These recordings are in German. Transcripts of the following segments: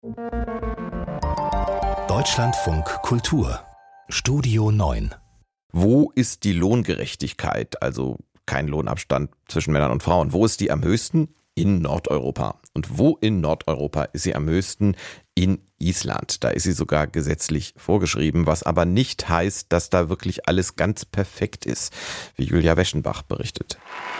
Deutschlandfunk Kultur Studio 9. Wo ist die Lohngerechtigkeit, also kein Lohnabstand zwischen Männern und Frauen? Wo ist die am höchsten? In Nordeuropa. Und wo in Nordeuropa ist sie am höchsten? In Island. Da ist sie sogar gesetzlich vorgeschrieben, was aber nicht heißt, dass da wirklich alles ganz perfekt ist, wie Julia Weschenbach berichtet.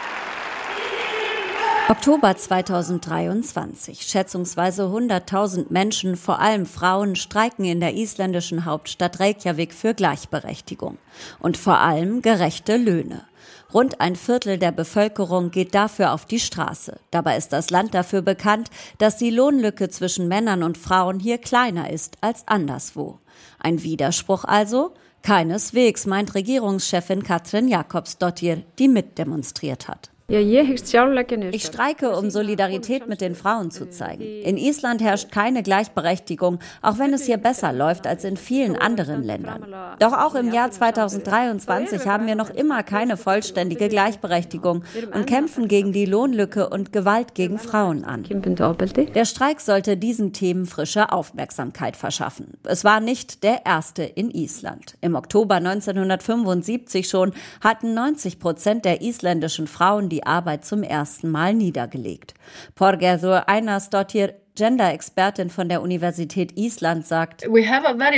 Oktober 2023. Schätzungsweise 100.000 Menschen, vor allem Frauen, streiken in der isländischen Hauptstadt Reykjavik für Gleichberechtigung. Und vor allem gerechte Löhne. Rund ein Viertel der Bevölkerung geht dafür auf die Straße. Dabei ist das Land dafür bekannt, dass die Lohnlücke zwischen Männern und Frauen hier kleiner ist als anderswo. Ein Widerspruch also? Keineswegs, meint Regierungschefin Katrín Jakobsdóttir, die mitdemonstriert hat. Ich streike, um Solidarität mit den Frauen zu zeigen. In Island herrscht keine Gleichberechtigung, auch wenn es hier besser läuft als in vielen anderen Ländern. Doch auch im Jahr 2023 haben wir noch immer keine vollständige Gleichberechtigung und kämpfen gegen die Lohnlücke und Gewalt gegen Frauen an. Der Streik sollte diesen Themen frische Aufmerksamkeit verschaffen. Es war nicht der erste in Island. Im Oktober 1975 schon hatten 90% der isländischen Frauen die Arbeit zum ersten Mal niedergelegt. Þorgerður Einarsdóttir, Gender-Expertin von der Universität Island, sagt: Wir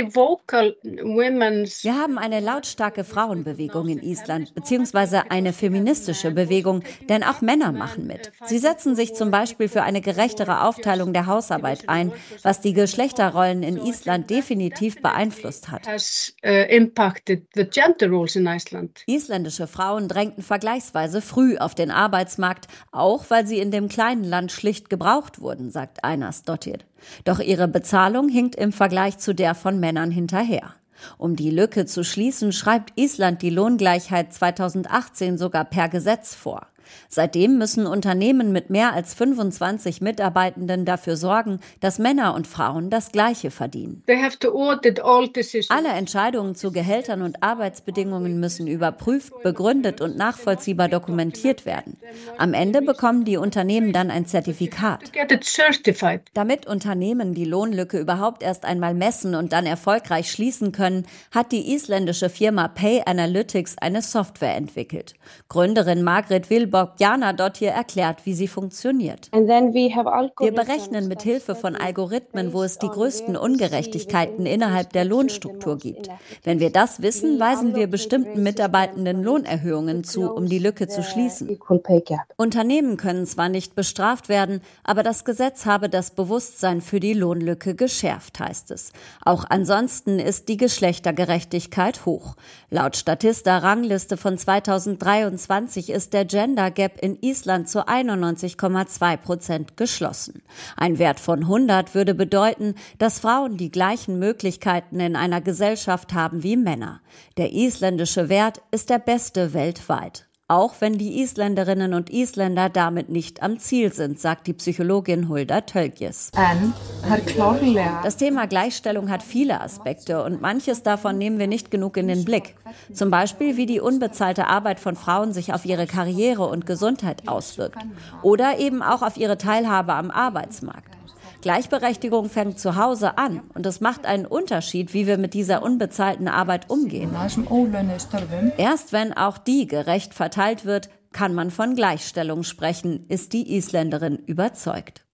haben eine lautstarke Frauenbewegung in Island, beziehungsweise eine feministische Bewegung, denn auch Männer machen mit. Sie setzen sich zum Beispiel für eine gerechtere Aufteilung der Hausarbeit ein, was die Geschlechterrollen in Island definitiv beeinflusst hat. Isländische Frauen drängten vergleichsweise früh auf den Arbeitsmarkt, auch weil sie in dem kleinen Land schlicht gebraucht wurden, sagt einer. Doch ihre Bezahlung hinkt im Vergleich zu der von Männern hinterher. Um die Lücke zu schließen, schreibt Island die Lohngleichheit 2018 sogar per Gesetz vor. Seitdem müssen Unternehmen mit mehr als 25 Mitarbeitenden dafür sorgen, dass Männer und Frauen das Gleiche verdienen. Alle Entscheidungen zu Gehältern und Arbeitsbedingungen müssen überprüft, begründet und nachvollziehbar dokumentiert werden. Am Ende bekommen die Unternehmen dann ein Zertifikat. Damit Unternehmen die Lohnlücke überhaupt erst einmal messen und dann erfolgreich schließen können, hat die isländische Firma Pay Analytics eine Software entwickelt. Gründerin Margrét Vilborg-Bjarnadóttir erklärt, wie sie funktioniert. Wir berechnen mit Hilfe von Algorithmen, wo es die größten Ungerechtigkeiten innerhalb der Lohnstruktur gibt. Wenn wir das wissen, weisen wir bestimmten Mitarbeitenden Lohnerhöhungen zu, um die Lücke zu schließen. Unternehmen können zwar nicht bestraft werden, aber das Gesetz habe das Bewusstsein für die Lohnlücke geschärft, heißt es. Auch ansonsten ist die Geschlechtergerechtigkeit hoch. Laut Statista-Rangliste von 2023 ist der Gender Gap in Island zu 91,2% geschlossen. Ein Wert von 100 würde bedeuten, dass Frauen die gleichen Möglichkeiten in einer Gesellschaft haben wie Männer. Der isländische Wert ist der beste weltweit. Auch wenn die Isländerinnen und Isländer damit nicht am Ziel sind, sagt die Psychologin Hulda Tölgjes. Das Thema Gleichstellung hat viele Aspekte und manches davon nehmen wir nicht genug in den Blick. Zum Beispiel, wie die unbezahlte Arbeit von Frauen sich auf ihre Karriere und Gesundheit auswirkt. Oder eben auch auf ihre Teilhabe am Arbeitsmarkt. Gleichberechtigung fängt zu Hause an und es macht einen Unterschied, wie wir mit dieser unbezahlten Arbeit umgehen. Erst wenn auch die gerecht verteilt wird, kann man von Gleichstellung sprechen, ist die Isländerin überzeugt.